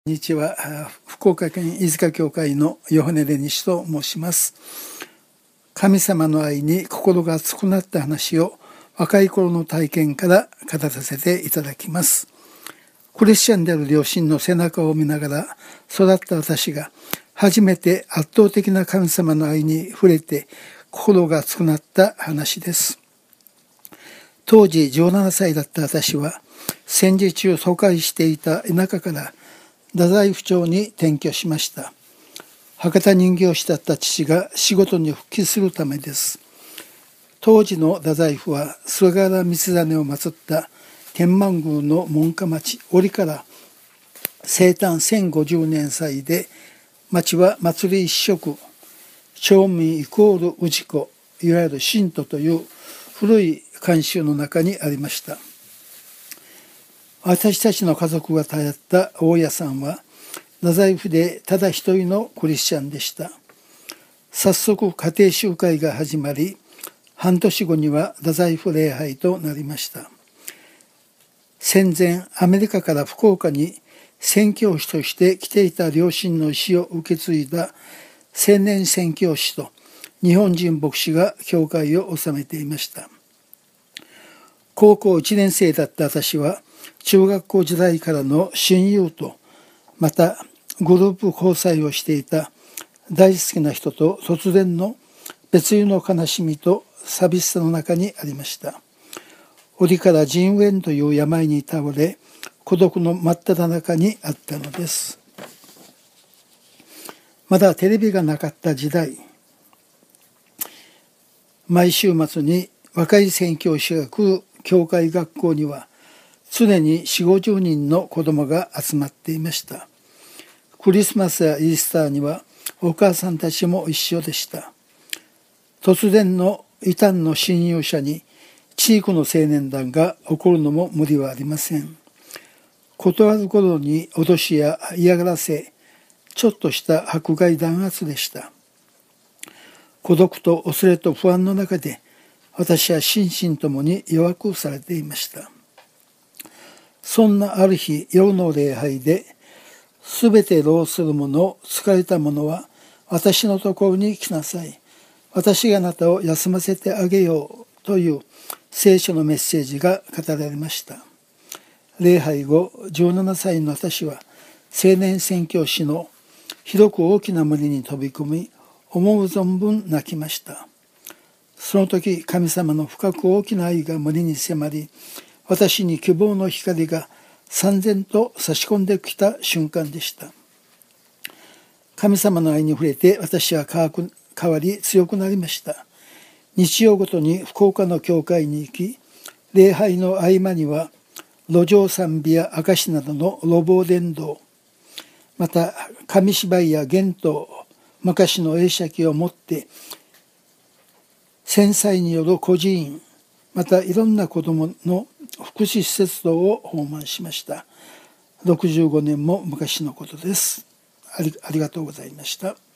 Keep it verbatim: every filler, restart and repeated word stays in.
こんにちは。福岡県飯塚教会のヨハネレニシと申します。神様の愛に心が熱くなった話を若い頃の体験から語らせていただきます。クリスチャンである両親の背中を見ながら育った私が初めて圧倒的な神様の愛に触れて心が熱くなった話です。当時じゅうななさいだった私は戦時中疎開していた田舎から太宰府町に転居しました。博多人形師だった父が仕事に復帰するためです。当時の太宰府は菅原道真を祀った天満宮の門下町折から生誕せんごじゅうねん祭で、町は祭り一色、町民イコール氏子、いわゆる神道という古い慣習の中にありました。私たちの家族が頼った大家さんは太宰府でただ一人のクリスチャンでした。早速家庭集会が始まり、半年後には太宰府礼拝となりました。戦前アメリカから福岡に宣教師として来ていた両親の意思を受け継いだ青年宣教師と日本人牧師が教会を治めていました。高校いちねん生だった私は中学校時代からの親友とまたグループ交際をしていた大好きな人と突然の別離の悲しみと寂しさの中にありました。折から腎炎という病に倒れ孤独の真っ只中にあったのです。まだテレビがなかった時代、毎週末に若い宣教師が来る教会学校には常によんじゅうごじゅうにんの子供が集まっていました。クリスマスやイースターにはお母さんたちも一緒でした。突然の異端の侵入者に地域の青年団が怒るのも無理はありません。断る頃に脅しや嫌がらせ、ちょっとした迫害弾圧でした。孤独と恐れと不安の中で私は心身ともに弱くされていました。そんなある日、夜の礼拝で、すべて労する者、疲れた者は私のところに来なさい。私があなたを休ませてあげようという聖書のメッセージが語られました。礼拝後、じゅうななさいの私は青年宣教師の広く大きな森に飛び込み、思う存分泣きました。その時、神様の深く大きな愛が森に迫り、私に希望の光が燦然と差し込んできた瞬間でした。神様の愛に触れて私は変わり強くなりました。日曜ごとに福岡の教会に行き、礼拝の合間には路上賛美や証などの路傍伝道、また紙芝居や幻灯、昔の映写機を持って戦災による孤児院、またいろんな子どもの福祉施設等を訪問しました。ろくじゅうごねんも昔のことです。あり、ありがとうございました。